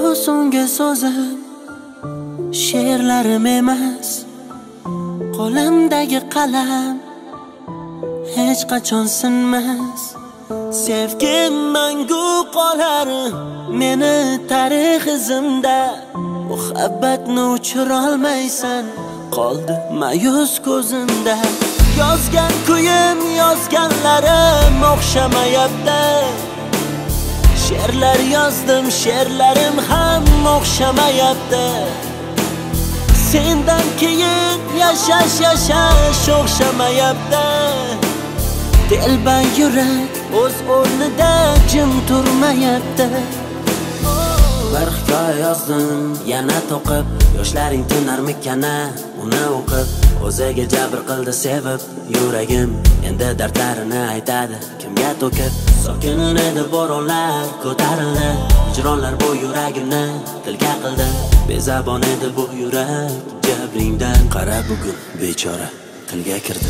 Bu so'nggi so'zim she'rlarim emas, qo'limdagi qalam hech qachon sinmas. Sevgim mangu qolar meni tarix izimda, muhabbatni o'chirolmaysan, qoldi ma'yus ko'zimda. Yozgan kuyim, yozganlarim o'xshamayapti. She'rlar yozdim, she'rlarim ham o'xshamayapti. Sendan keyin yashash o'xshamayapti. Telban yurak o'z o'rnida jim turmayapti. Bir hikoya yozdim, yana to'qib, yoshlaring tinarmikana uni o'qib. O'ziga jabr qildi sevib, yuragim endi dardlarini aytadi kimga to'kib. Sokin edi bo'ronlar ko'tarildi, hijronlar bu yuragimni tilga qildi. Bezabon edi bu yurak jabringdan, qara bugun bechora tilga kirdi.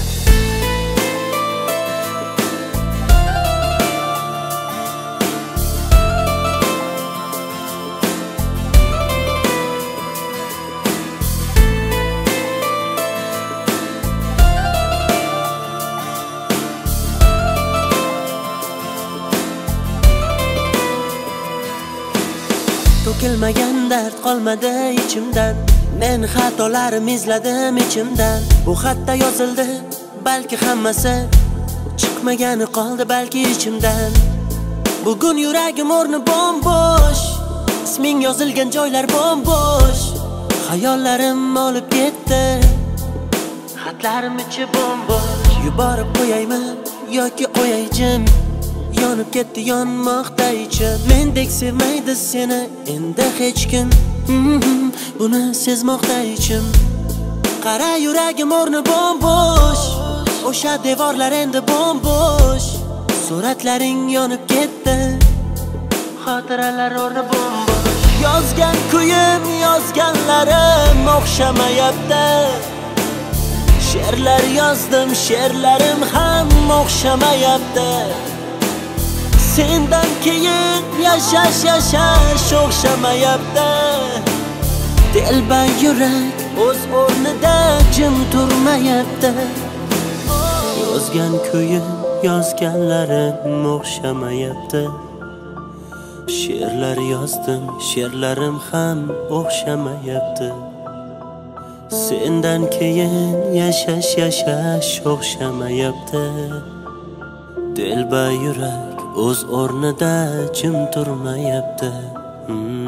To'kilmagan dard qolmadi ichimdan, men xatolarim izladim ichimdan. Bu xatda yozildi balki hammasi, chiqmagani qoldi balki ichimdan. Bugun yuragim o'rni bo'sh, isming yozilgan joylar bo'sh. Xayollarim olib ketdi, xatlarim ichi bo'sh. Yuborib qo'yaymi yoki qo'yay jim? Yonib ketdi yonmoqda ichim. Mendek sevmaydi seni endi hech kim, buni sezmoqda ichim. Qara yuragim o'rni bo'sh, o'sha devorlar endi bo'sh. Suratlaring yonib ketdi, xotiralar o'rni bo'sh. Yozgan kuyim, yozganlarim o'xshamayapti. She'rlar yozdim, she'rlarim ham o'xshamayapti. Sendan keyin yashash o'xshamayapti. Telban yurak o'z o'rnida jim turmayapti. Yozgan kuyim, yozganlarim o'xshamayapti. She'rlar yozdim, she'rlarim ham o'xshamayapti. Sendan keyin yashash o'xshamayapti. Telba yurak o'z o'rnida jim turmayapti.